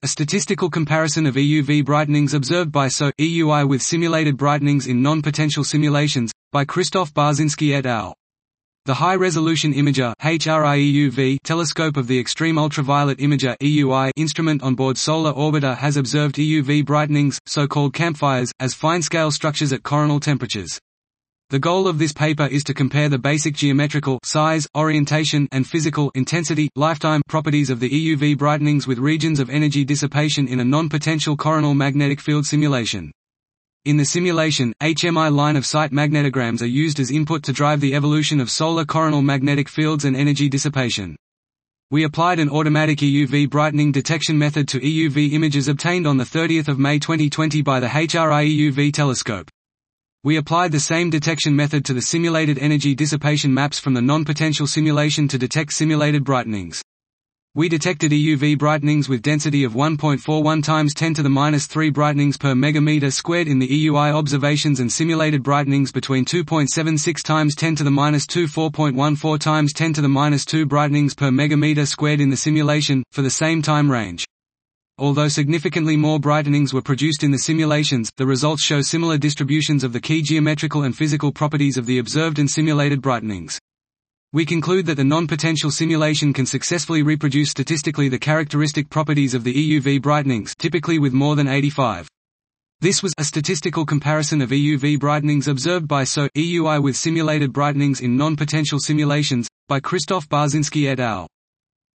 A statistical comparison of EUV brightenings observed by SO EUI with simulated brightenings in non-potential simulations, by Krzysztof Barzinski et al. The High-Resolution Imager (HRIEUV) telescope of the Extreme Ultraviolet Imager (EUI) instrument on board Solar Orbiter has observed EUV brightenings, so-called campfires, as fine-scale structures at coronal temperatures. The goal of this paper is to compare the basic geometrical size, orientation, and physical intensity, lifetime properties of the EUV brightenings with regions of energy dissipation in a non-potential coronal magnetic field simulation. In the simulation, HMI line-of-sight magnetograms are used as input to drive the evolution of solar coronal magnetic fields and energy dissipation. We applied an automatic EUV brightening detection method to EUV images obtained on 30 May 2020 by the HRIEUV telescope. We applied the same detection method to the simulated energy dissipation maps from the non-potential simulation to detect simulated brightenings. We detected EUV brightenings with density of 1.41 times 10 to the minus 3 brightenings per megameter squared in the EUI observations and simulated brightenings between 2.76 times 10 to the minus 2 4.14 times 10 to the minus 2 brightenings per megameter squared in the simulation, for the same time range. Although significantly more brightenings were produced in the simulations, the results show similar distributions of the key geometrical and physical properties of the observed and simulated brightenings. We conclude that the non-potential simulation can successfully reproduce statistically the characteristic properties of the EUV brightenings, typically with more than 85. This was a statistical comparison of EUV brightenings observed by SO EUI with simulated brightenings in non-potential simulations, by Krzysztof Barzinski et al.